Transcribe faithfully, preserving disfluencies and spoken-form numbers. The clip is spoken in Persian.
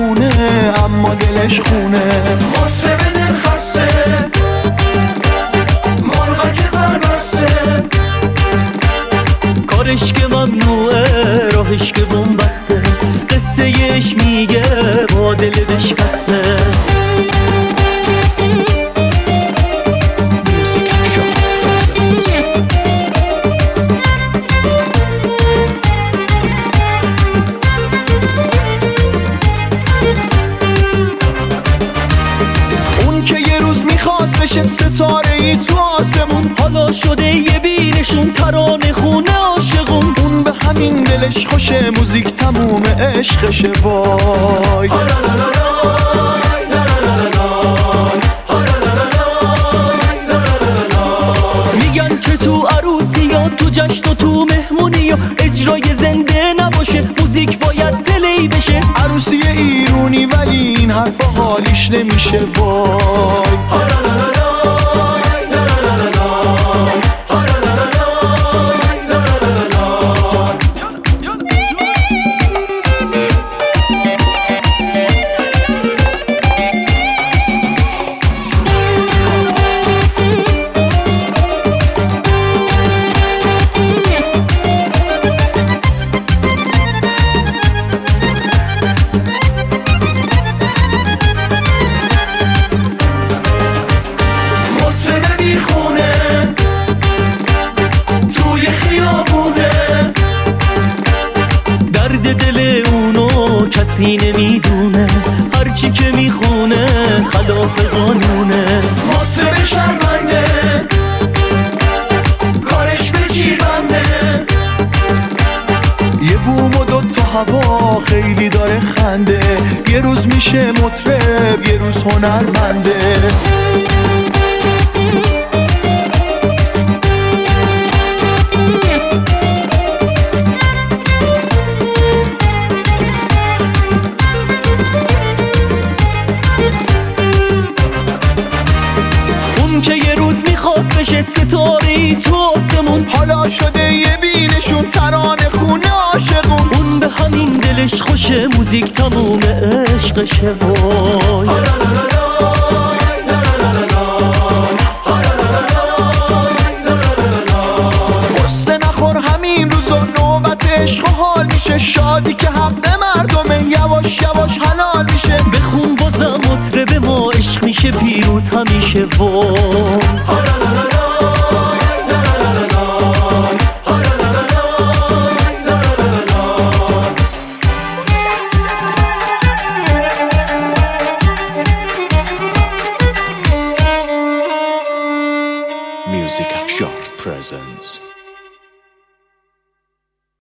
مهربونه اما دلش خونه. مطرب دل خسته، مرغا که بربسته، کارش که ممنوعه راهش که بنبسته، قصه یش میگه با دل بشکسته. بشه ستاره ای تو آسمون، حالا شده یه بینشون ترانه خونه عاشقون. اون به همین دلش خوشه موزیک تموم عشقشه. وای میگن که تو عروسی یا تو جشن و تو مهمونی یا اجرای زنده نباشه، موزیک باید پلی بشه. عروسی ایرونی ولی این حرفا حالیش نمیشه. وای کسی نمیدونه، هرچی که میخونه خلاف قانونه. مطرب شرمنده، کارش به چی بنده، یه بوم و دوتا هوا خیلی داره خنده. یه روز میشه مطرب یه روز هنرمنده. که یه روز میخواست بشه ستاری تو آسمون، حالا شده یه بینشون ترانه خونه عاشقون. اون به همین دلش خوشه موزیک تموم عشقشه. وای قصه نخور همین روزا نوبت عشق و حال میشه. شادی که حق مردمه یواش یواش حلال میشه. بخون بازم مطرب ما عشق میشه پیروز همیشه. وای Music Afshar presents